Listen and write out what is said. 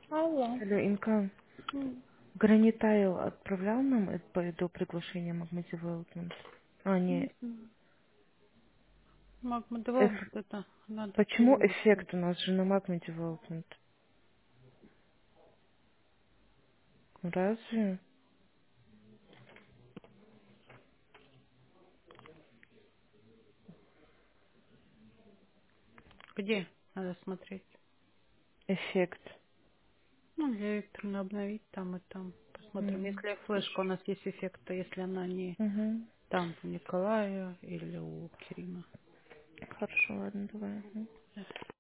Алло. Алло, Инка, М, Гранитайл отправлял нам до приглашения Magma Development? А, Не не. знаю. Магма Эф- Development это надо Почему переводить. эффект у нас же на Magma Development? Разве? Где надо смотреть? Эффект. Ну, для электронно обновить там и там. Посмотрим. Если флешка у Хорошо. нас есть эффект, то если она не Угу. там у Николая или у Кирина. Хорошо, ладно, давай. Мгм.